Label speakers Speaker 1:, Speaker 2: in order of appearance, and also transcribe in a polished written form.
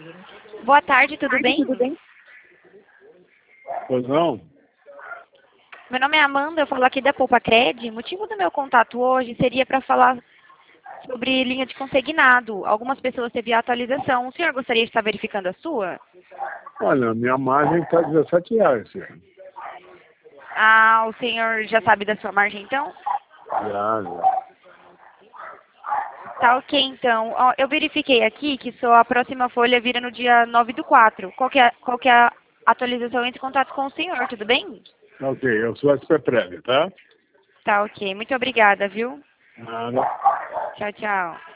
Speaker 1: Boa tarde, tudo bem?
Speaker 2: Pois não?
Speaker 1: Meu nome é Amanda, eu falo aqui da Poupa Cred. O motivo do meu contato hoje seria para falar sobre linha de consignado. Algumas pessoas teve a atualização. O senhor gostaria de estar verificando a sua?
Speaker 2: Olha, minha margem está R$17, filho.
Speaker 1: Ah, o senhor já sabe da sua margem então?
Speaker 2: Já.
Speaker 1: Tá ok, então. Ó, eu verifiquei aqui que sua próxima folha vira no dia 9/4. Qual que é a atualização? Entre em contato com o senhor, tudo bem?
Speaker 2: Ok, eu sou SP Prévia, tá?
Speaker 1: Tá ok. Muito obrigada, viu?
Speaker 2: Nada.
Speaker 1: Tchau, tchau.